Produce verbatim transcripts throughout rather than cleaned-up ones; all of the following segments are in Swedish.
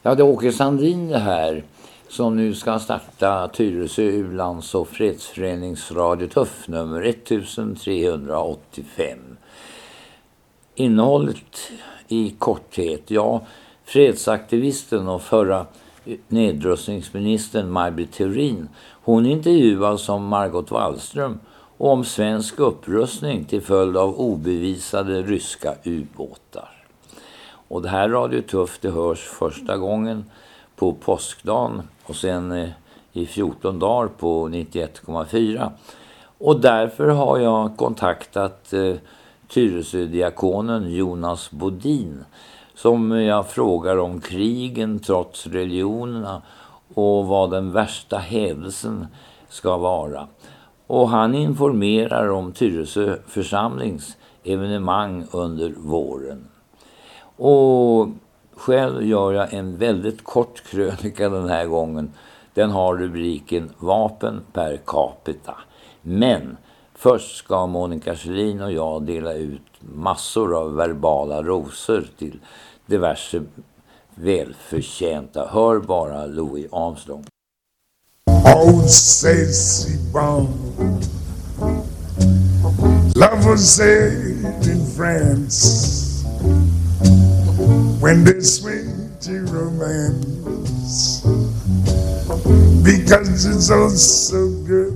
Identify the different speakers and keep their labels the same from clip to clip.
Speaker 1: Ja, det är Åke Sandin det här som nu ska starta Tyresö U-lands- och fredsföreningsradio Tuff nummer ettusentrehundraåttiofem. Innehållet i korthet, ja, fredsaktivisten och förra nedrustningsministern Maj Britt Theorin, hon intervjuas som Margot Wallström och om svensk upprustning till följd av obevisade ryska ubåtar. Och det här Radio Tuff, det hörs första gången på påskdagen och sen eh, i fjorton dagar på nittioett komma fyra. Och därför har jag kontaktat eh, Tyresö-diakonen Jonas Bodin som jag frågar om krigen trots religionerna och vad den värsta hädelsen ska vara. Och han informerar om Tyresö församlings evenemang under våren. Och själv gör jag en väldigt kort krönika den här gången. Den har rubriken Vapen per capita. Men först ska Monica Kjellin och jag dela ut massor av verbala rosor till diverse välförtjänta. Hör bara Louis Armstrong.
Speaker 2: Oh, says he bound. Love was said in France. When they swing to romance, because it's all so good.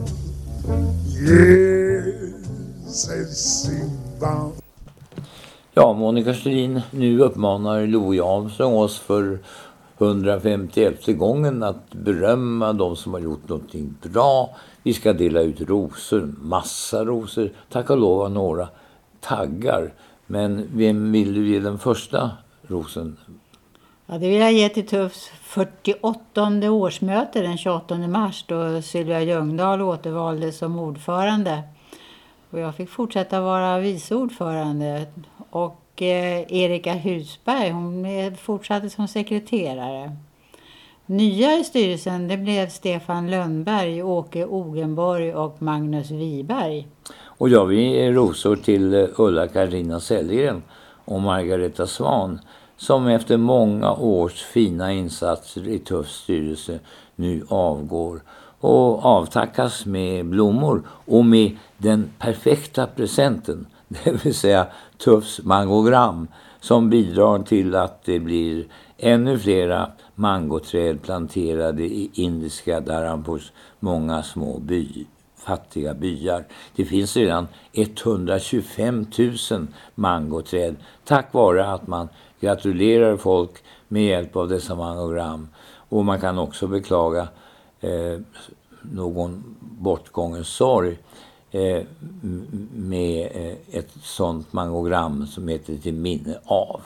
Speaker 2: Yes, it's bound.
Speaker 1: Ja, Monica Kjellin, nu uppmanar Louis Armstrong oss för hundrafemtioelfte gången att berömma de som har gjort någonting bra. Vi ska dela ut rosor, massa rosor, tack och lova några taggar. Men vem vill du ge den första rosen?
Speaker 3: Ja, det vill jag ge till Tuffs fyrtioåttonde årsmöte den tjugoåttonde mars då Sylvia Ljungdahl återvaldes som ordförande. Och jag fick fortsätta vara vice ordförande. Och eh, Erika Husberg, hon fortsatte som sekreterare. Nya i styrelsen, det blev Stefan Lönnberg, Åke Ogenborg och Magnus Wiberg.
Speaker 1: Och jag vill ge rosor till Ulla Karina Sellgren och Margareta Svan som efter många års fina insatser i Tuffs styrelse nu avgår och avtackas med blommor och med den perfekta presenten, det vill säga Tuffs mangogram som bidrar till att det blir ännu flera mangoträd planterade i indiska Dharampurs många små by, fattiga byar. Det finns redan etthundratjugofem tusen mangoträd tack vare att man gratulerar folk med hjälp av dessa mangogram. Och man kan också beklaga eh, någon bortgången sorg eh, med eh, ett sånt mangogram som heter Till minne av.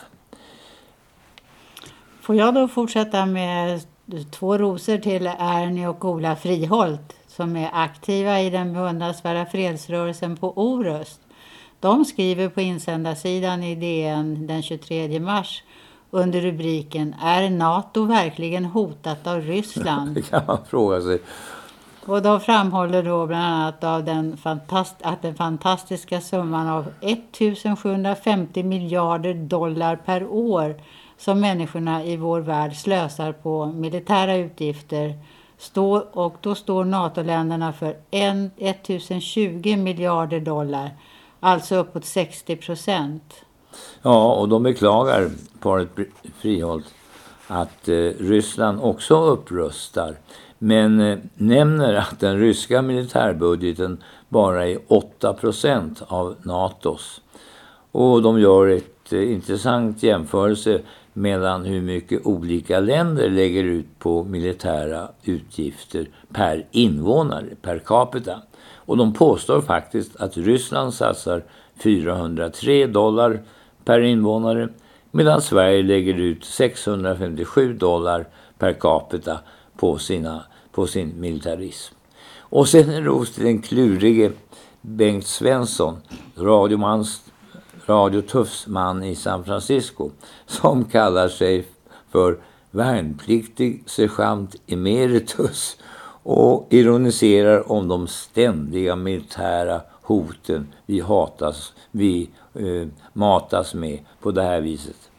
Speaker 3: Får jag då fortsätta med två rosor till Ernie och Ola Friholt som är aktiva i den beundransvärda fredsrörelsen på Orust. De skriver på insändarsidan i D N den tjugotredje mars under rubriken Är NATO verkligen hotat av Ryssland?
Speaker 1: Det kan man fråga sig.
Speaker 3: Och de framhåller då bland annat av den fantast- att den fantastiska summan av ettusensjuhundrafemtio miljarder dollar per år som människorna i vår värld slösar på militära utgifter står, och då står NATO-länderna för ettusentjugo miljarder dollar, alltså uppåt sextio procent.
Speaker 1: Ja, och de beklagar paret Friholt att eh, Ryssland också upprustar, men eh, nämner att den ryska militärbudgeten bara är åtta procent av NATOs. Och de gör ett eh, intressant jämförelse mellan hur mycket olika länder lägger ut på militära utgifter per invånare, per capita. Och de påstår faktiskt att Ryssland satsar fyrahundratre dollar per invånare medan Sverige lägger ut sexhundrafemtiosju dollar per capita på, sina, på sin militarism. Och sen en ros till den klurige Bengt Svensson, radiomans Radio Tuffs man i San Francisco, som kallar sig för värnpliktig sergeant emeritus och ironiserar om de ständiga militära hoten vi hatas, vi eh, matas med på det här viset.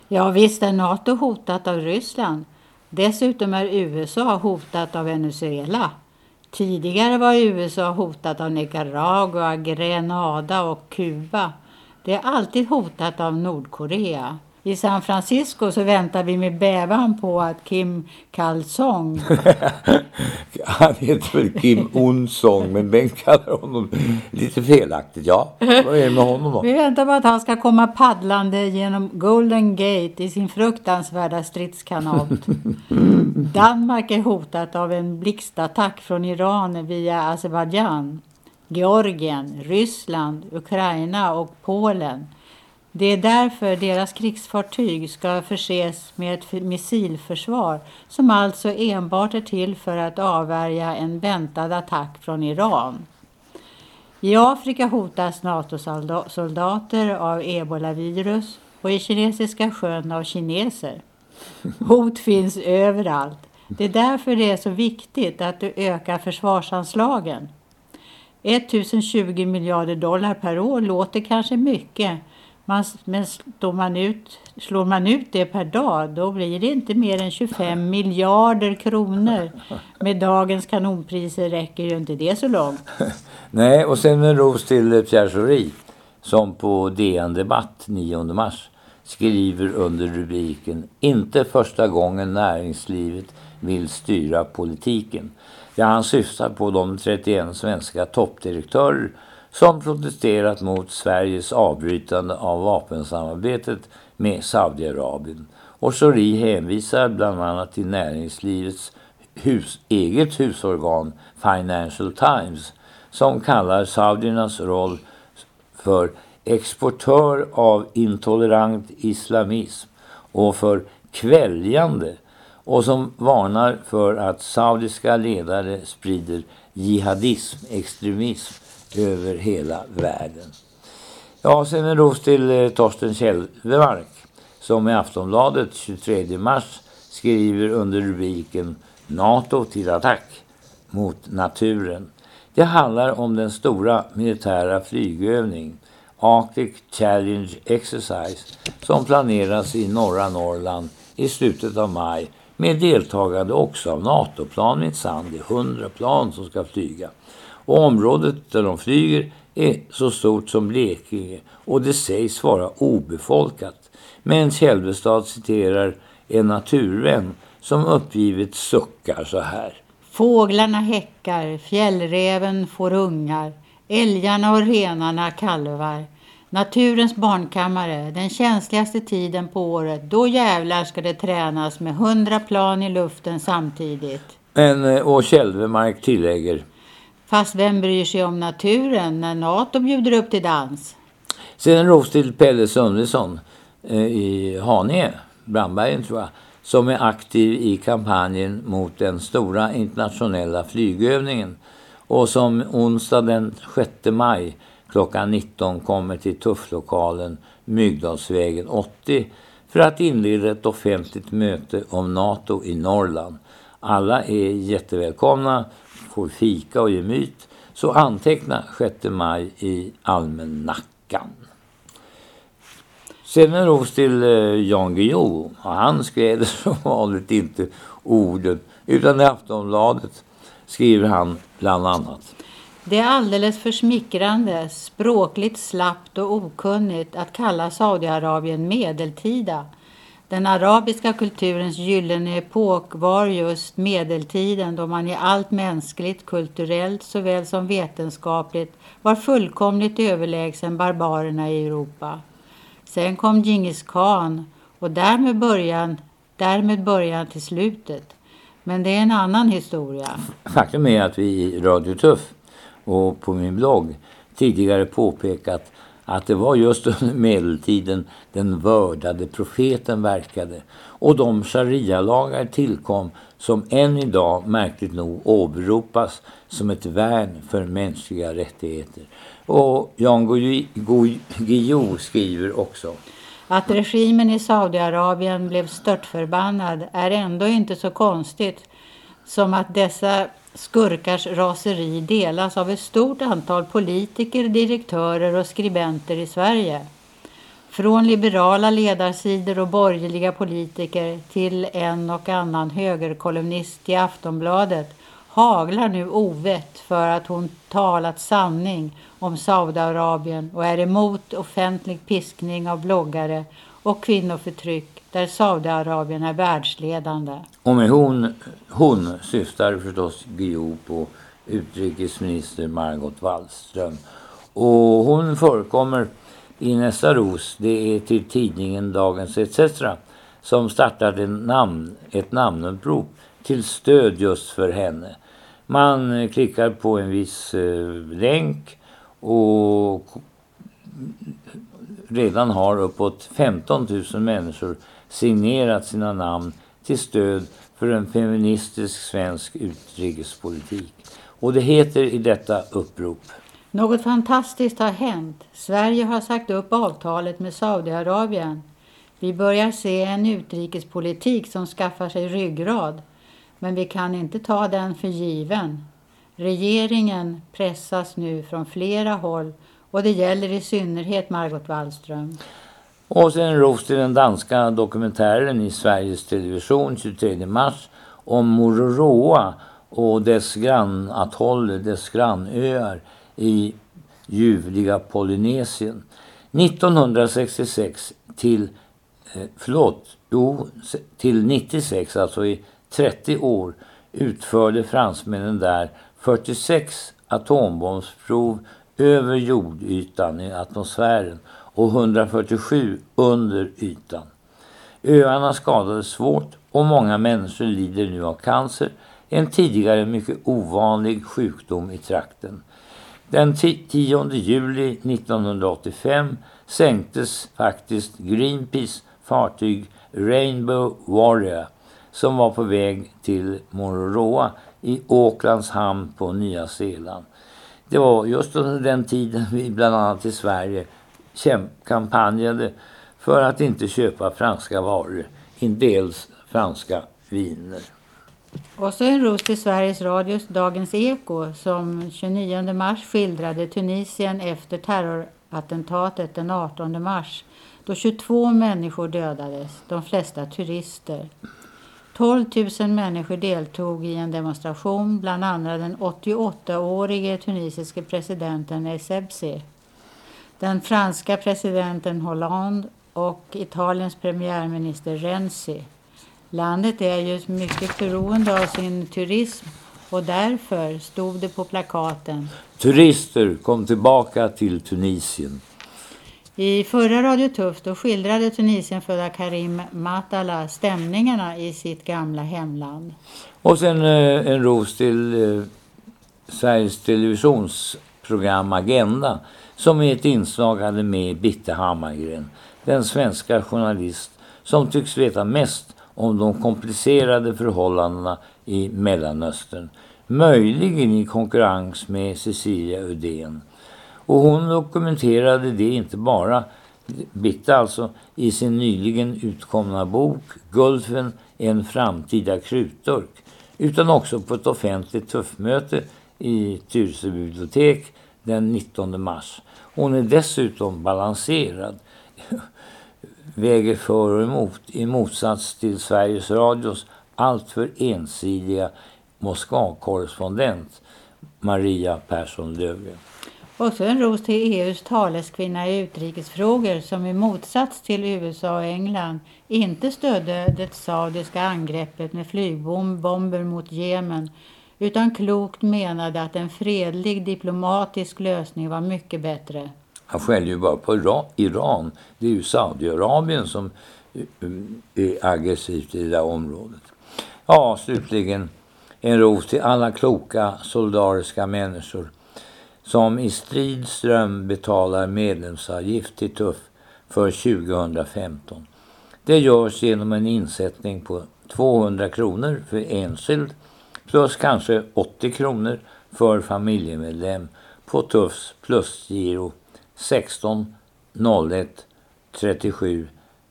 Speaker 3: Ja, visst är NATO hotat av Ryssland. Dessutom är U S A hotat av Venezuela. Tidigare var U S A hotat av Nicaragua, Grenada och Kuba. Det är alltid hotat av Nordkorea. I San Francisco så väntar vi med bävan på att Kim Kal-song...
Speaker 1: Han heter väl Kim Un-song, men Ben kallar honom lite felaktigt. Ja, vad är det med honom då?
Speaker 3: Vi väntar på att han ska komma paddlande genom Golden Gate i sin fruktansvärda stridskanot. Danmark är hotat av en blixtattack från Iran via Azerbaijan, Georgien, Ryssland, Ukraina och Polen. Det är därför deras krigsfartyg ska förses med ett missilförsvar som alltså enbart är till för att avvärja en väntad attack från Iran. I Afrika hotas NATO-soldater av ebolavirus och i kinesiska sjön av kineser. Hot finns överallt. Det är därför det är så viktigt att du ökar försvarsanslagen. tjugo miljarder dollar per år låter kanske mycket. Man, men slår man, ut, slår man ut det per dag, då blir det inte mer än tjugofem miljarder kronor. Med dagens kanonpriser räcker ju inte det så långt.
Speaker 1: Nej, och sen en ros till Pierre Schori som på D N Debatt nionde mars skriver under rubriken "Inte första gången näringslivet vill styra politiken". Ja, han syftar på de trettioen svenska toppdirektörer som protesterat mot Sveriges avbrytande av vapensamarbetet med Saudiarabien. Och Schori hänvisar bland annat till näringslivets hus, eget husorgan Financial Times som kallar saudiernas roll för exportör av intolerant islamism och för kväljande, och som varnar för att saudiska ledare sprider jihadism, extremism över hela världen. Ja, sen en ros till eh, Torsten Kjellvemark som i Aftonbladet tjugotredje mars skriver under rubriken "NATO till attack mot naturen". Det handlar om den stora militära flygövning Arctic Challenge Exercise som planeras i norra Norrland i slutet av maj med deltagande också av NATO-plan med sand. Det är hundra plan som ska flyga. Och området där de flyger är så stort som Blekinge och det sägs vara obefolkat. Men Kjellvestad citerar en naturvän som uppgivet suckar så här.
Speaker 3: Fåglarna häckar, fjällreven får ungar, älgarna och renarna kalvar. Naturens barnkammare, den känsligaste tiden på året, då jävlar ska det tränas med hundra plan i luften samtidigt.
Speaker 1: Men, och Kjellvemark tillägger:
Speaker 3: fast vem bryr sig om naturen när NATO bjuder upp till dans?
Speaker 1: Sen en ros till Pelle Sundesson eh, i Haninge, Brandbergen tror jag, som är aktiv i kampanjen mot den stora internationella flygövningen och som onsdag den sjätte maj klockan nitton kommer till Tufflokalen Myggdalsvägen åttio för att inleda ett offentligt möte om NATO i Norrland. Alla är jättevälkomna, får fika och gemyt, så anteckna sjätte maj i almanackan. Sen en ros till eh, Jan Guillou. Han skrev som vanligt inte orden, utan i Aftonbladet skriver han bland annat:
Speaker 3: det är alldeles för smickrande, språkligt slappt och okunnigt att kalla Saudiarabien medeltida. Den arabiska kulturens gyllene epok var just medeltiden, då man i allt mänskligt, kulturellt såväl som vetenskapligt var fullkomligt överlägsen barbarerna i Europa. Sen kom Genghis Khan och därmed början, därmed början till slutet. Men det är en annan historia.
Speaker 1: Faktum är att vi i Radio Tuff och på min blogg tidigare påpekat att det var just under medeltiden den vördade profeten verkade och de sharia-lagar tillkom som än idag märkligt nog åberopas som ett värn för mänskliga rättigheter. Och Jan Guillou skriver också:
Speaker 3: att regimen i Saudiarabien blev störtförbannad är ändå inte så konstigt som att dessa skurkars raseri delas av ett stort antal politiker, direktörer och skribenter i Sverige. Från liberala ledarsidor och borgerliga politiker till en och annan högerkolumnist i Aftonbladet haglar nu ovett för att hon talat sanning om Saudiarabien och är emot offentlig piskning av bloggare och kvinnoförtryck där Saudiarabien är världsledande.
Speaker 1: Och med hon, hon syftar förstås Guillou på utrikesminister Margot Wallström. Och hon förekommer i nästa ros, det är till tidningen Dagens et cetera som startade en namn, ett namnupprop till stöd just för henne. Man klickar på en viss eh, länk och redan har uppåt femton tusen människor signerat sina namn till stöd för en feministisk svensk utrikespolitik. Och det heter i detta upprop:
Speaker 3: Något fantastiskt har hänt. Sverige har sagt upp avtalet med Saudiarabien. Vi börjar se en utrikespolitik som skaffar sig ryggrad. Men vi kan inte ta den för given. Regeringen pressas nu från flera håll och det gäller i synnerhet Margot Wallström.
Speaker 1: Och sen ros till den danska dokumentären i Sveriges Television tjugotredje mars om Mururoa och dess grannatoller, dess grannöar i ljuvliga Polynesien. nittonhundrasextiosex till, eh, förlåt, jo, till nittiosex, alltså i trettio år, utförde fransmännen där fyrtiosex atombombsprov över jordytan i atmosfären och hundrafyrtiosju under ytan. Öarna skadades svårt och många människor lider nu av cancer, en tidigare mycket ovanlig sjukdom i trakten. Den tionde juli nittonhundraåttiofem sänktes faktiskt Greenpeace fartyg Rainbow Warrior som var på väg till Mururoa i Aucklands hamn på Nya Zeeland. Det var just under den tiden vi bland annat i Sverige kampanjade för att inte köpa franska varor, inte ens franska viner.
Speaker 3: Och så en ros till Sveriges Radios Dagens Eko som tjugonionde mars skildrade Tunisien efter terrorattentatet den artonde mars då tjugotvå människor dödades, de flesta turister. tolv tusen människor deltog i en demonstration, bland annat den åttioåttaårige tunisiske presidenten Essebsi, den franska presidenten Hollande och Italiens premiärminister Renzi. Landet är ju mycket beroende av sin turism och därför stod det på plakaten:
Speaker 1: Turister kom tillbaka till Tunisien.
Speaker 3: I förra Radio Tuff då skildrade Tunisien födda Karim Matala stämningarna i sitt gamla hemland.
Speaker 1: Och sen eh, en ros till eh, Sveriges Televisionsprogram Agenda som i ett inslag hade med Bitte Hammargren, den svenska journalist som tycks veta mest om de komplicerade förhållandena i Mellanöstern, möjligen i konkurrens med Cecilia Uddén. Och hon dokumenterade det inte bara, Bitte alltså, i sin nyligen utkomna bok Gulfen, en framtida krutdurk, utan också på ett offentligt tuffmöte i Tyresö bibliotek den nittonde mars. Hon är dessutom balanserad, väger för och emot, i motsats till Sveriges Radios alltför ensidiga Moskva-korrespondent Maria Persson-Löfgren.
Speaker 3: Och så en ros till E U:s taleskvinna i utrikesfrågor som i motsats till U S A och England inte stödde det saudiska angreppet med flygbomber mot Jemen utan klokt menade att en fredlig diplomatisk lösning var mycket bättre.
Speaker 1: Han skäller ju bara på Iran. Det är ju Saudiarabien som är aggressivt i det där området. Ja, slutligen en ros till alla kloka, solidariska människor som i strid ström betalar medlemsavgift till Tuff för tjugohundrafemton. Det görs genom en insättning på tvåhundra kronor för enskild plus kanske åttio kronor för familjemedlem på Tuffs plusgiro sexton noll ett trettiosju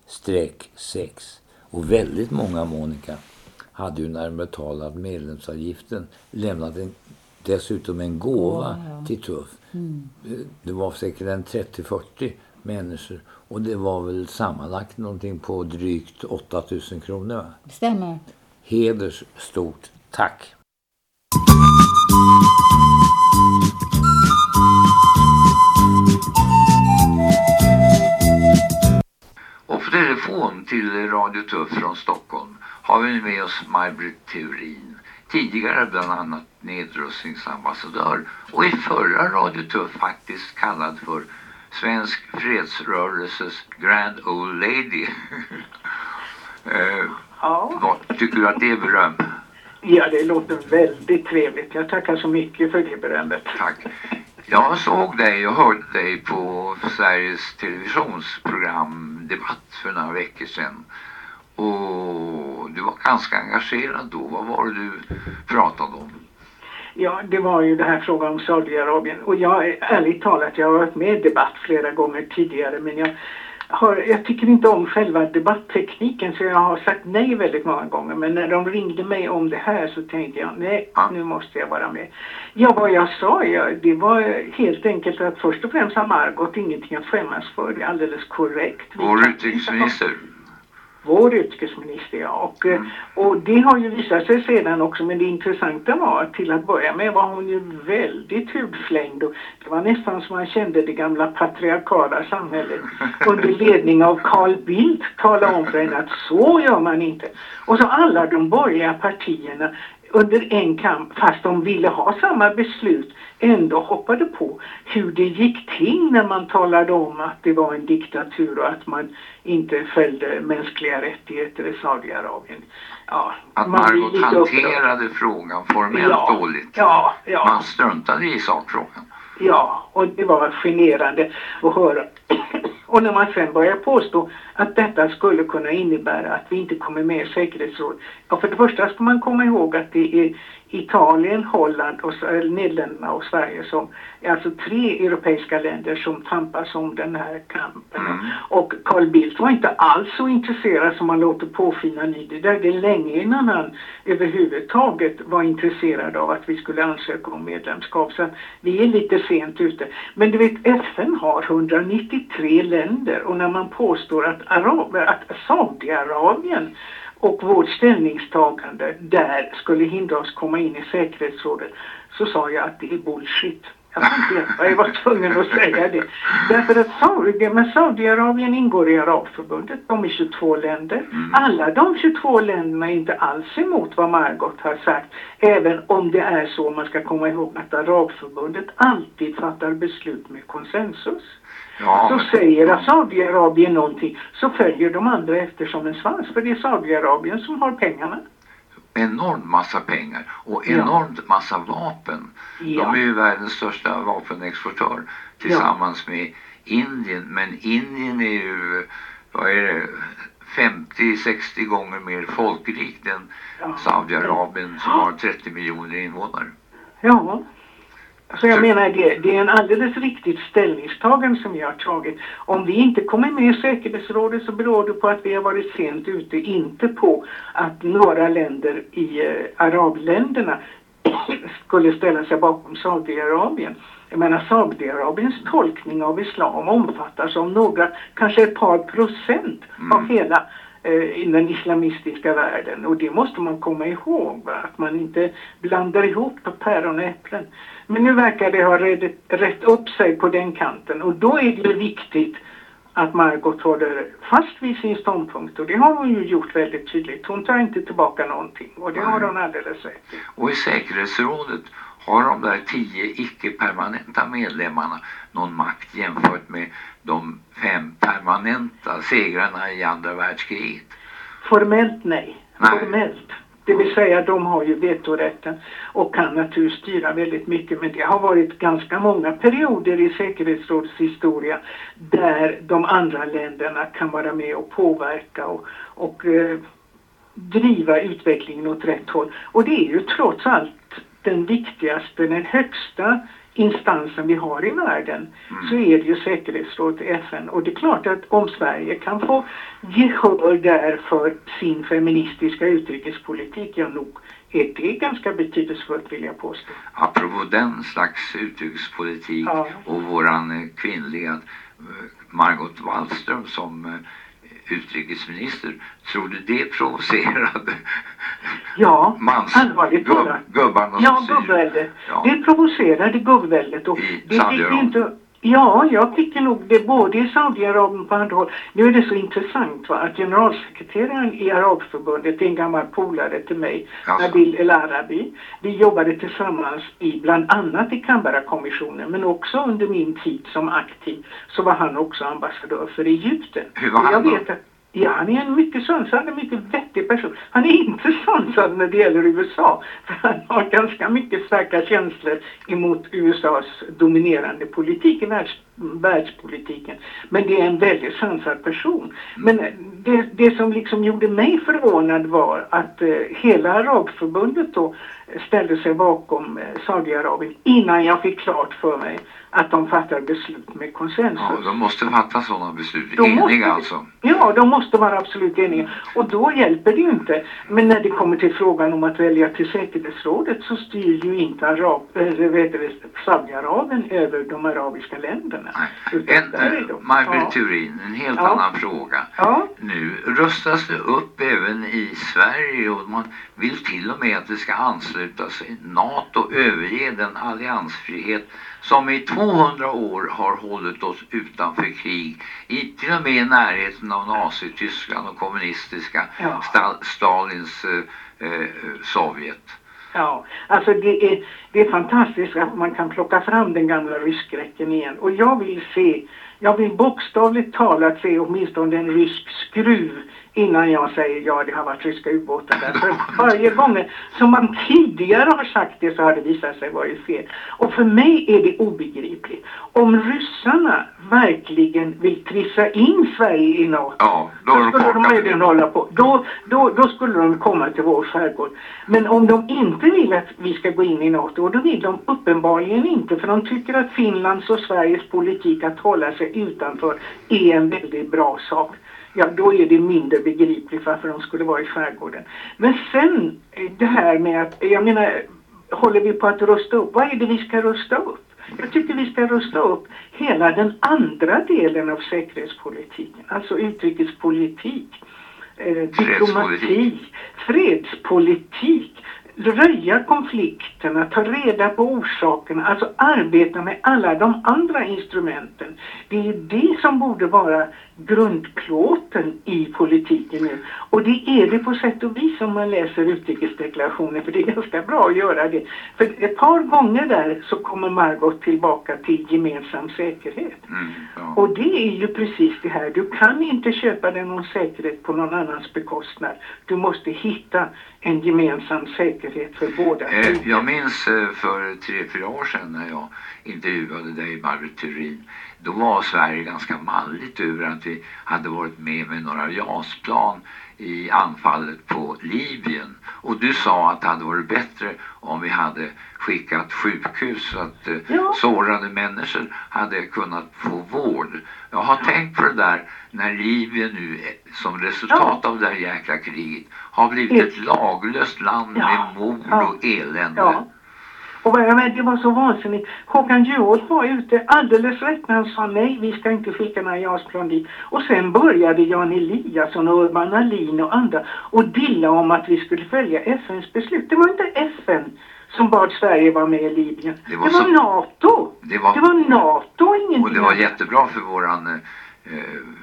Speaker 1: sex. Och väldigt många, Monica, hade ju när de betalat medlemsavgiften lämnat en, dessutom en gåva oh, ja. till Tuff. Mm. Det var säkert en trettio fyrtio människor. Och det var väl sammanlagt någonting på drygt åtta tusen kronor, va?
Speaker 3: Det stämmer.
Speaker 1: Heders stort tack. Och på telefon till Radio Tuff från Stockholm har vi med oss Maj-Britt Theorin. Tidigare bland annat nedrustningsambassadör och i förra Radio Tuff faktiskt kallad för Svensk fredsrörelses Grand Old Lady. eh,
Speaker 4: Ja.
Speaker 1: Vad tycker du att det är beröm?
Speaker 4: Ja, det låter väldigt trevligt. Jag tackar så mycket för det berömmet.
Speaker 1: Tack. Jag såg dig och hörde dig på Sveriges televisionsprogram Debatt för några veckor sedan. Och du var ganska engagerad då. Vad var det du pratade om?
Speaker 4: Ja, det var ju det här frågan om Saudiarabien. Och jag, ärligt talat, jag har varit med i debatt flera gånger tidigare. Men jag, har, jag tycker inte om själva debatttekniken, så jag har sagt nej väldigt många gånger. Men när de ringde mig om det här så tänkte jag, nej,
Speaker 1: ja.
Speaker 4: nu måste jag vara med. Ja, vad jag sa, ja, det var helt enkelt att först och främst har Margot ingenting att skämmas för. Det är alldeles korrekt.
Speaker 1: Vår utrikesminister.
Speaker 4: Vår utrikesminister, ja. Och, mm. och det har ju visat sig sedan också, men det intressanta var att till att börja med var hon ju väldigt hudflängd. Och det var nästan som man kände det gamla patriarkala samhället under ledning av Carl Bildt tala om för henne att så gör man inte. Och så alla de borgerliga partierna under en kamp, fast de ville ha samma beslut, ändå hoppade på hur det gick till när man talade om att det var en diktatur och att man inte följde mänskliga rättigheter i Saudiarabien. Ja,
Speaker 1: att Margot hanterade frågan formellt
Speaker 4: ja,
Speaker 1: dåligt.
Speaker 4: Ja, ja.
Speaker 1: Man struntade i sakfrågan.
Speaker 4: Ja, och det var generande att höra. Och när man sen börjar påstå att detta skulle kunna innebära att vi inte kommer med i säkerhetsrådet. Ja, för det första ska man komma ihåg att det är Italien, Holland, och Nederländerna och Sverige som är alltså tre europeiska länder som tampas om den här kampen. Mm. Och Carl Bildt var inte alls så intresserad som man låter påskina i det där. Det är länge innan han överhuvudtaget var intresserad av att vi skulle ansöka om medlemskap. Så att vi är lite sent ute. Men du vet, F N har hundranittiotre länder, och när man påstår att, Arab, att Saudiarabien och vårt ställningstagande där skulle hindra oss komma in i säkerhetsrådet, så sa jag att det är bullshit. Jag var, inte, jag var tvungen att säga det. Därför att Saudi, men Saudiarabien ingår i Arabförbundet. De är tjugotvå länder. Alla de tjugotvå länderna är inte alls emot vad Margot har sagt. Även om det är så, man ska komma ihåg att Arabförbundet alltid fattar beslut med konsensus. Ja, så säger att Saudiarabien någonting, så följer de andra efter som en svans, för det är Saudiarabien som har pengarna.
Speaker 1: Enormt massa pengar och enormt ja. massa vapen. Ja. De är ju världens största vapenexportör tillsammans ja. med Indien. Men Indien är ju, vad är det, femtio sextio gånger mer folkrikt än ja. Saudiarabien som har trettio miljoner invånare.
Speaker 4: Ja. Så jag menar det, det är en alldeles riktigt ställningstagande som vi har tagit. Om vi inte kommer med i säkerhetsrådet så beror det på att vi har varit sent ute, inte på att några länder i eh, arabländerna skulle ställa sig bakom Saudiarabien. Jag menar, Saudiarabiens tolkning av islam omfattas av några, kanske ett par procent mm. av hela i den islamistiska världen, och det måste man komma ihåg, va? Att man inte blandar ihop päron och äpplen. Men nu verkar det ha rätt, rätt upp sig på den kanten, och då är det viktigt att Margot håller fast vid sin ståndpunkt, och det har hon ju gjort väldigt tydligt. Hon tar inte tillbaka någonting, och det har hon alldeles rätt i.
Speaker 1: Och i säkerhetsrådet har de där tio icke-permanenta medlemmarna någon makt jämfört med de fem permanenta segrarna i andra världskriget?
Speaker 4: Formellt nej.
Speaker 1: nej.
Speaker 4: Formellt. Det vill säga, de har ju vetorätten och kan naturligtvis styra väldigt mycket. Men det har varit ganska många perioder i säkerhetsrådets historia där de andra länderna kan vara med och påverka och, och eh, driva utvecklingen åt rätt håll. Och det är ju trots allt den viktigaste, den högsta instansen vi har i världen, mm. så är det ju säkerhetsrådet i F N. Och det är klart att om Sverige kan få gehör där för sin feministiska utrikespolitik, ja nog är det ganska betydelsefullt, vill jag påstå.
Speaker 1: Apropå den slags utrikespolitik ja. och våran kvinnliga Margot Wallström som eh, utrikesminister. Tror du det provocerade?
Speaker 4: Ja,
Speaker 1: Mans,
Speaker 4: allvarligt
Speaker 1: gubb,
Speaker 4: talat.
Speaker 1: gubbarna
Speaker 4: Ja,
Speaker 1: styr.
Speaker 4: gubbväldet.
Speaker 1: Ja.
Speaker 4: Det provocerade gubbväldet. Och
Speaker 1: I
Speaker 4: det fick ju inte... Ja, jag tycker nog det både i Saudiarabien och på andra håll. Nu är det så intressant va, att generalsekreteraren i Arabförbundet är en gammal polare till mig,
Speaker 1: alltså.
Speaker 4: Nabil El Arabi. Vi jobbade tillsammans i bland annat i Canberra-kommissionen, men också under min tid som aktiv så var han också ambassadör för Egypten.
Speaker 1: Hur var han
Speaker 4: jag
Speaker 1: då?
Speaker 4: vet att, ja, han är en mycket sansad, en mycket vettig person. Han är inte sansad när det gäller U S A. För han har ganska mycket starka känslor emot U S A:s dominerande politik i världs, världspolitiken. Men det är en väldigt sansad person. Men det, det som liksom gjorde mig förvånad var att eh, hela Arabförbundet då ställde sig bakom eh, Saudiarabien innan jag fick klart för mig att de fattar beslut med konsensus.
Speaker 1: Ja, de måste fatta sådana beslut.
Speaker 4: De
Speaker 1: Eniga
Speaker 4: måste,
Speaker 1: alltså.
Speaker 4: Ja, de måste vara absolut eniga. Och då hjälper det ju inte. Men när det kommer till frågan om att välja till säkerhetsrådet så styr ju inte Arab, eller vet du, Saudiarabien över de arabiska länderna.
Speaker 1: Nej. En, äh, Maj-Britt
Speaker 4: ja.
Speaker 1: Theorin, en helt
Speaker 4: Ja.
Speaker 1: annan fråga.
Speaker 4: Ja.
Speaker 1: Nu rustas det upp även i Sverige och man vill till och med att det ska ansluta sig NATO, överge den alliansfrihet som i tvåhundra år har hållit oss utanför krig, i till och med i närheten av Nazi-Tyskland och kommunistiska
Speaker 4: Ja.
Speaker 1: Sta- Stalins eh, eh, Sovjet.
Speaker 4: Ja, alltså det är, det är fantastiskt att man kan plocka fram den gamla ryskräcken igen. Och jag vill se, jag vill bokstavligt talat se åtminstone en rysk skruv innan jag säger ja, det har varit ryska ubåtar där. För varje gång som man tidigare har sagt det så har det visat sig vara fel. Och för mig är det obegripligt. Om ryssarna verkligen vill trissa in Sverige i NATO,
Speaker 1: ja, då,
Speaker 4: då skulle de möjligen hålla på. Då, då, då skulle de komma till vår skärgård. Men om de inte vill att vi ska gå in i NATO, och då vill de uppenbarligen inte, för de tycker att Finlands och Sveriges politik att hålla sig utanför är en väldigt bra sak. Ja, då är det mindre begripligt varför de skulle vara i skärgården. Men sen det här med att, jag menar, håller vi på att rusta upp? Vad är det vi ska rusta upp? Jag tycker vi ska rusta upp hela den andra delen av säkerhetspolitiken. Alltså utrikespolitik, eh, diplomati, fredspolitik, röja konflikterna, ta reda på orsakerna, alltså arbeta med alla de andra instrumenten. Det är det som borde vara grundplåten i politiken nu. Och det är det på sätt och vis som man läser utrikesdeklarationen, för det är ganska bra att göra det. För ett par gånger där så kommer Margot tillbaka till gemensam säkerhet.
Speaker 1: Mm, ja.
Speaker 4: Och det är ju precis det här. Du kan inte köpa dig någon säkerhet på någon annans bekostnad. Du måste hitta en gemensam säkerhet för båda.
Speaker 1: Eh, jag minns eh, för tre, fyra år sedan när jag intervjuade dig, Maj-Britt Theorin. Då var Sverige ganska malligt över att vi hade varit med med några JAS-plan i anfallet på Libyen. Och du sa att det hade varit bättre om vi hade skickat sjukhus så att eh,
Speaker 4: Ja.
Speaker 1: sårade människor hade kunnat få vård. Jag har tänkt på det där när Libyen nu eh, som resultat
Speaker 4: Ja.
Speaker 1: av det här jäkla kriget har blivit ett laglöst land
Speaker 4: Ja.
Speaker 1: med mord
Speaker 4: Ja.
Speaker 1: och elände.
Speaker 4: Ja. Och vad jag vet, det var så vansinnigt. Håkan Juholt var ute alldeles rätt när han sa nej, vi ska inte skicka några JAS-plan dit. Och sen började Jan Eliasson och Urban Ahlin och andra och dilla om att vi skulle följa F N:s beslut. Det var inte F N som bad Sverige vara med i Libyen.
Speaker 1: Det var,
Speaker 4: det var
Speaker 1: så...
Speaker 4: NATO.
Speaker 1: Det var...
Speaker 4: det var NATO, ingenting.
Speaker 1: Och det var jättebra för våran eh,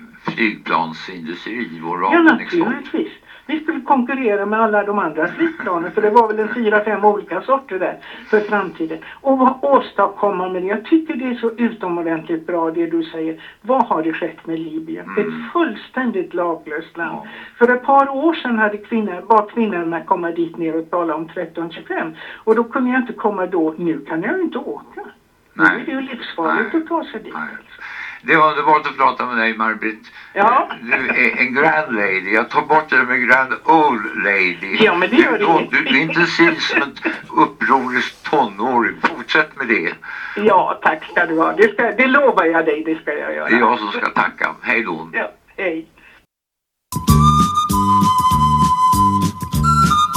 Speaker 1: flygplansindustri, vår
Speaker 4: Ja,
Speaker 1: vapenexport.
Speaker 4: naturligtvis. Vi skulle konkurrera med alla de andra flygplanen, för det var väl en fyra, fem olika sorter där för framtiden. Och vad åstadkommer man med det? Jag tycker det är så utomordentligt bra det du säger. Vad har det skett med Libyen?
Speaker 1: Mm.
Speaker 4: Ett fullständigt laglöst land.
Speaker 1: Ja.
Speaker 4: För ett par år sedan hade kvinnor, bara kvinnorna komma dit ner och tala om tretton tjugofem. Och då kunde jag inte komma då. Nu kan jag ju inte åka. Nu
Speaker 1: Nej.
Speaker 4: är det ju livsfarligt
Speaker 1: Nej.
Speaker 4: att ta sig dit.
Speaker 1: Nej. Det var underbart att prata med dig, Maj-Britt.
Speaker 4: Ja.
Speaker 1: Du är en grand lady. Jag tar bort det med grand old lady.
Speaker 4: Ja, men det gör det
Speaker 1: du,
Speaker 4: inget.
Speaker 1: du, du är inte si som ett upproriskt tonåring. Fortsätt med det.
Speaker 4: Ja, tack ska du ha. Det, ska, det lovar jag dig, det ska jag göra.
Speaker 1: Det är jag som ska tacka. Hej då.
Speaker 4: Ja, hej.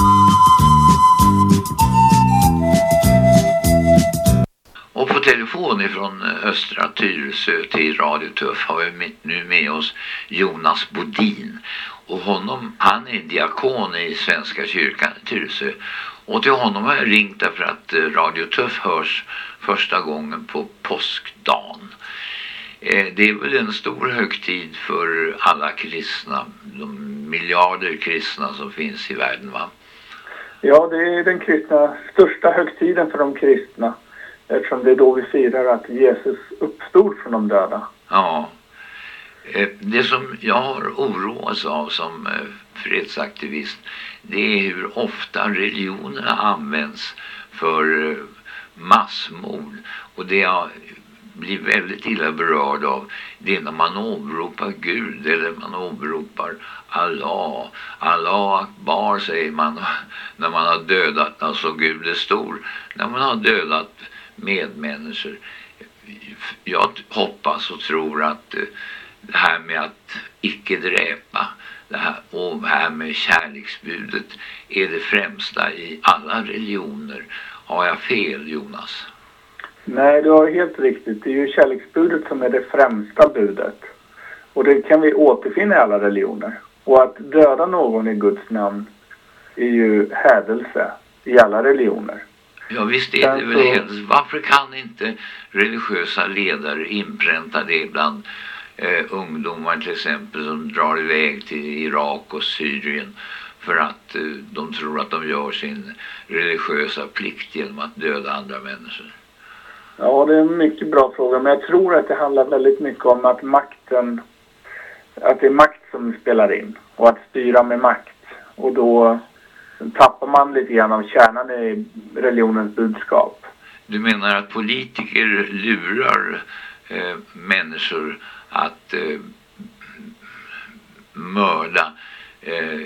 Speaker 1: Och på telefon diakon ifrån östra Tyresö till Radio Tuff har vi nu med oss Jonas Bodin. Och honom, han är diakon i Svenska kyrkan i Tyresö. Och till honom har jag ringt därför att Radio Tuff hörs första gången på påskdagen. Det är väl en stor högtid för alla kristna, de miljarder kristna som finns i världen, va?
Speaker 5: Ja, det är den kristna, största högtiden för de kristna. Eftersom det är då vi firar att Jesus uppstod från de döda.
Speaker 1: Ja. Det som jag har oroats av som fredsaktivist, det är hur ofta religionerna används för massmord. Och det jag blir väldigt illa berörd av, det är när man åberopar Gud eller man åberopar Allah. Allah Akbar säger man när man har dödat, alltså Gud är stor, när man har dödat medmänniskor. Jag hoppas och tror att det här med att icke dräpa, det här, och det här med kärleksbudet är det främsta i alla religioner. Har jag fel, Jonas?
Speaker 5: Nej, du har helt riktigt. Det är ju kärleksbudet som är det främsta budet. Och det kan vi återfinna i alla religioner. Och att döda någon i Guds namn är ju hädelse i alla religioner.
Speaker 1: Ja, visst är det väl hädelse. Varför kan inte religiösa ledare inpränta det bland eh, ungdomar till exempel som drar iväg till Irak och Syrien för att eh, de tror att de gör sin religiösa plikt genom att döda andra människor?
Speaker 5: Ja, det är en mycket bra fråga. Men jag tror att det handlar väldigt mycket om att makten, att det är makt som spelar in. Och att styra med makt. Och då tappar man lite grann av kärnan i religionens budskap.
Speaker 1: Du menar att politiker lurar eh, människor att eh, mörda eh,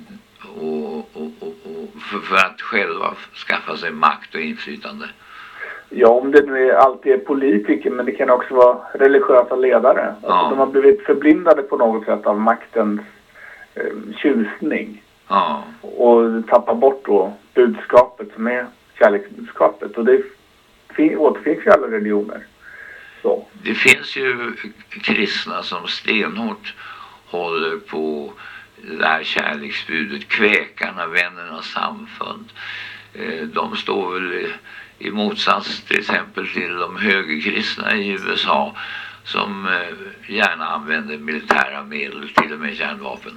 Speaker 1: och, och, och, och för, för att själva skaffa sig makt och inflytande?
Speaker 5: Ja, om det nu är, alltid är politiker, men det kan också vara religiösa ledare. Ja. Alltså, de har blivit förblindade på något sätt av maktens eh, tjusning. Ja. Och tappar bort då budskapet som är kärleksbudskapet. Och det fin- återfinns i alla religioner. Så.
Speaker 1: Det finns ju kristna som stenhårt håller på det här kärleksbudet. Kväkarna, vännernas samfund. Eh, de står väl i motsats till exempel till de högerkristna i U S A som eh, gärna använder militära medel, till och med kärnvapen.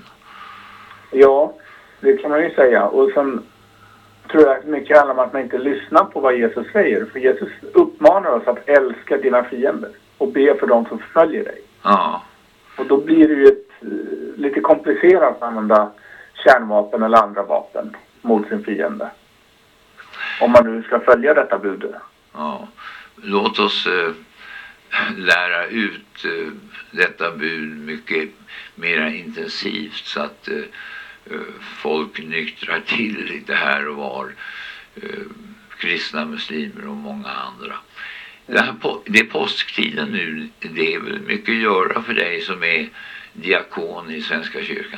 Speaker 5: Ja, det kan man ju säga. Och sen tror jag att mycket handlar om att man inte lyssnar på vad Jesus säger. För Jesus uppmanar oss att älska dina fiender och be för dem som följer dig.
Speaker 1: Ja.
Speaker 5: Och då blir det ju ett, lite komplicerat att använda kärnvapen eller andra vapen mot sin fiende. Om man nu ska följa detta bud.
Speaker 1: Ja, låt oss eh, lära ut eh, detta bud mycket mer intensivt så att eh, folk nyktrar till lite här och var. Eh, kristna, muslimer och många andra. Det, här på, det är påsktiden nu, det är väl mycket att göra för dig som är diakon i Svenska kyrkan?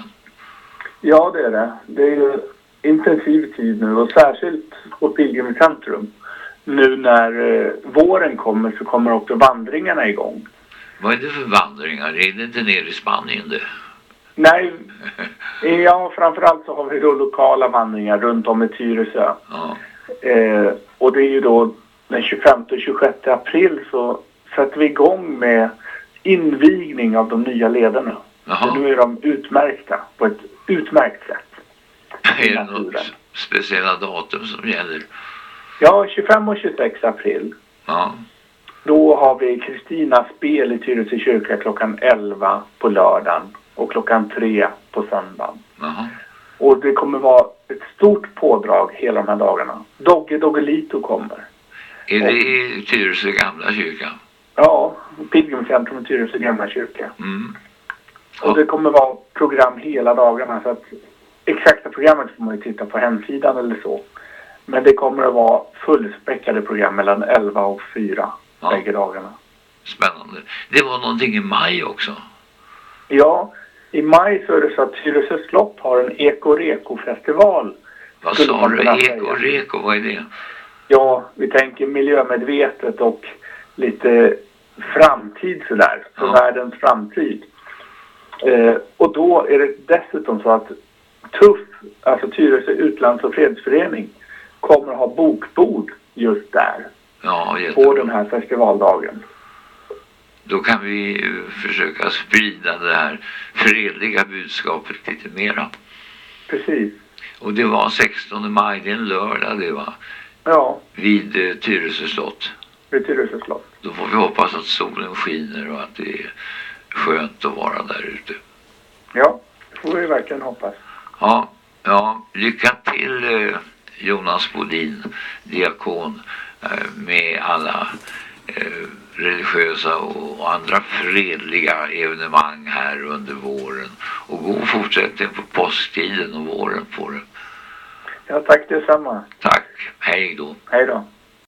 Speaker 5: Ja, det är det. Det är ju intensiv tid nu och särskilt på Pilgrimscentrum. Nu när eh, våren kommer så kommer också vandringarna igång.
Speaker 1: Vad är det för vandringar? Är det inte nere i Spanien det?
Speaker 5: Nej, ja, framförallt så har vi då lokala vandringar runt om i Tyresö. Ja. Eh, och det är ju då den tjugofemte och tjugosjätte april så sätter vi igång med invigning av de nya lederna. Så nu är de utmärkta på ett utmärkt sätt.
Speaker 1: Är det något speciella datum som gäller?
Speaker 5: Ja, tjugofem och tjugosex april.
Speaker 1: Ja.
Speaker 5: Då har vi Kristina spel i Tyresö kyrka klockan elva på lördagen och klockan tre på söndagen.
Speaker 1: Jaha.
Speaker 5: Och det kommer vara ett stort pådrag hela de här dagarna. Dogge Doggelito kommer.
Speaker 1: Är det i Tyresö gamla kyrka?
Speaker 5: Ja, Pilgrimscentrum i Tyresö gamla kyrka.
Speaker 1: Mm. Ja.
Speaker 5: Och det kommer vara program hela dagarna så att exakta programmet får man ju titta på hemsidan eller så. Men det kommer att vara fullspäckade program mellan elva och fyra ja. Bägge dagarna.
Speaker 1: Spännande. Det var någonting i maj också.
Speaker 5: Ja, i maj så är det så att Tyresö slott har en Eko-Reko-festival.
Speaker 1: Vad sa du? Eko-Reko, vad är det?
Speaker 5: Ja, vi tänker miljömedvetet och lite framtid sådär, för
Speaker 6: Ja.
Speaker 5: världens framtid. Eh, och då är det dessutom så att Tuff, alltså Tyresö utlands- och fredsförening, kommer att ha bokbord just där.
Speaker 6: Ja,
Speaker 5: på den här festivaldagen.
Speaker 6: Då kan vi försöka sprida det här fredliga budskapet lite mera.
Speaker 5: Precis.
Speaker 6: Och det var sextonde maj, det är en lördag det var.
Speaker 5: Ja.
Speaker 6: Vid eh, Tyresö slott.
Speaker 5: Vid Tyresö slott.
Speaker 6: Då får vi hoppas att solen skiner och att det är skönt att vara där ute.
Speaker 5: Ja, det får vi verkligen hoppas.
Speaker 6: Ja, ja, lycka till eh, Jonas Bodin, diakon, eh, med alla eh, religiösa och andra fredliga evenemang här under våren. Och god fortsättning på påsktiden och våren på det.
Speaker 5: Ja, tack detsamma.
Speaker 6: Tack, hej då.
Speaker 5: Hej då.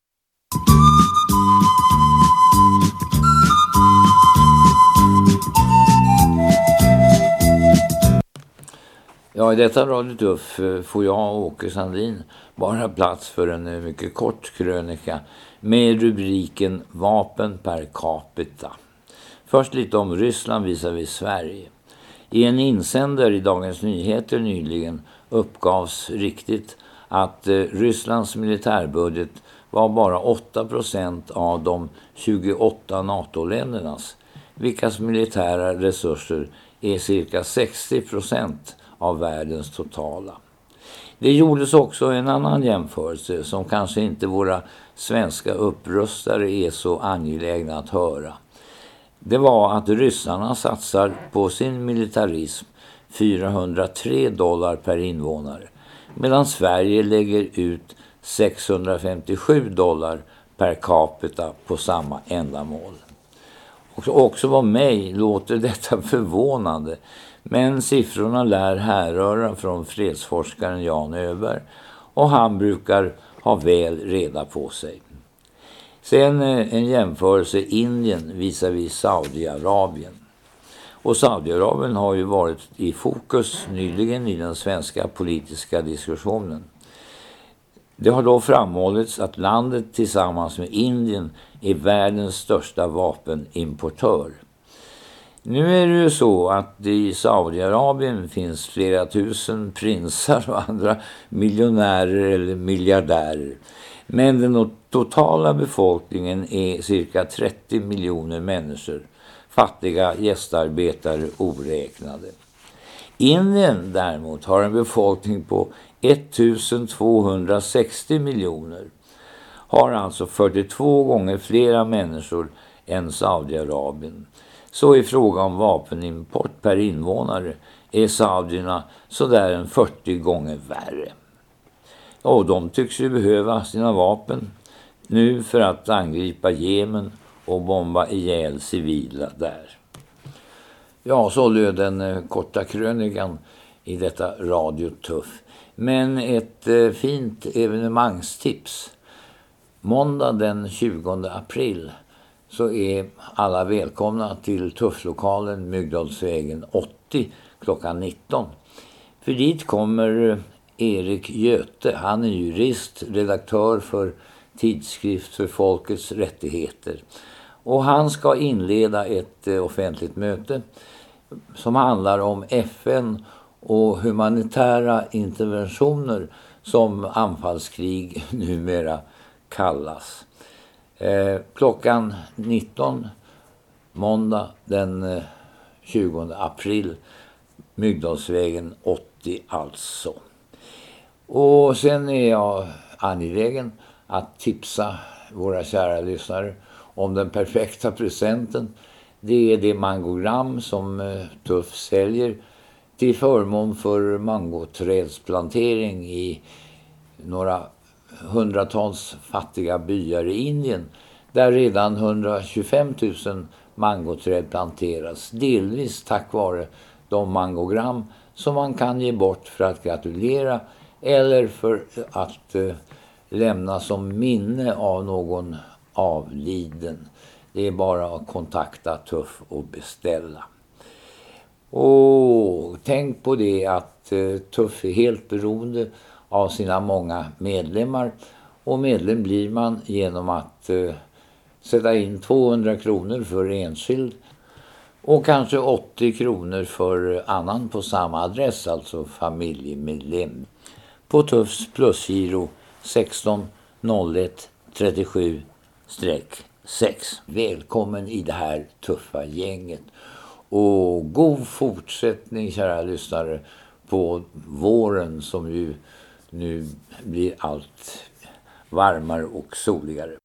Speaker 1: Ja, i detta Radio Tuff får jag och Åke Sandin bara plats för en mycket kort krönika med rubriken Vapen per capita. Först lite om Ryssland visavi Sverige. I en insändare i Dagens Nyheter nyligen uppgavs riktigt att eh, Rysslands militärbudget var bara åtta procent av de tjugoåtta NATO-ländernas, vilkas militära resurser är cirka sextio procent av världens totala. Det gjordes också en annan jämförelse som kanske inte våra svenska upprustare är så angelägna att höra. Det var att ryssarna satsar på sin militarism fyrahundratre dollar per invånare, medan Sverige lägger ut sexhundrafemtiosju dollar per capita på samma ändamål. Och också vad mig låter detta förvånande, men siffrorna lär härröra från fredsforskaren Jan Öberg och han brukar ha väl reda på sig. Sen en jämförelse Indien visavi Saudiarabien. Och Saudiarabien har ju varit i fokus nyligen i den svenska politiska diskussionen. Det har då framhållits att landet tillsammans med Indien är världens största vapenimportör. Nu är det ju så att i Saudiarabien finns flera tusen prinsar och andra miljonärer eller miljardärer. Men den totala befolkningen är cirka trettio miljoner människor, fattiga gästarbetare oräknade. Indien däremot har en befolkning på ettusentvåhundrasextio miljoner, har alltså fyrtiotvå gånger flera människor än Saudiarabien. Så i fråga om vapenimport per invånare är saudierna sådär en fyrtio gånger värre. Och de tycks ju behöva sina vapen nu för att angripa Jemen och bomba ihjäl civila där. Ja, så löd den korta krönikan i detta Radio Tuff. Men ett eh, fint evenemangstips. Måndag den tjugonde april så är alla välkomna till Tufflokalen Mygdalsvägen åttio klockan nitton. För dit kommer Erik Göte, han är jurist, redaktör för Tidskrift för Folkets rättigheter. Och han ska inleda ett eh, offentligt möte som handlar om F N och humanitära interventioner som anfallskrig numera kallas. Eh, klockan nitton, måndag den eh, tjugonde april, Mygdalsvägen åttio alltså. Och sen är jag angelägen att tipsa våra kära lyssnare om den perfekta presenten. Det är det mangogram som eh, Tuff säljer till förmån för mangoträdsplantering i några hundratals fattiga byar i Indien, där redan hundratjugofem tusen mangoträd planteras, delvis tack vare de mangogram som man kan ge bort för att gratulera eller för att eh, lämna som minne av någon avliden. Det är bara att kontakta Tuff och beställa. Och tänk på det att eh, Tuff är helt beroende av sina många medlemmar. Och medlem blir man genom att eh, sätta in tvåhundra kronor för enskild och kanske åttio kronor för annan på samma adress, alltså familjemedlem. På Tufs plusgiro sexton noll ett trettiosju sex. Välkommen i det här tuffa gänget. Och god fortsättning, kära lyssnare, på våren som ju nu blir allt varmare och soligare.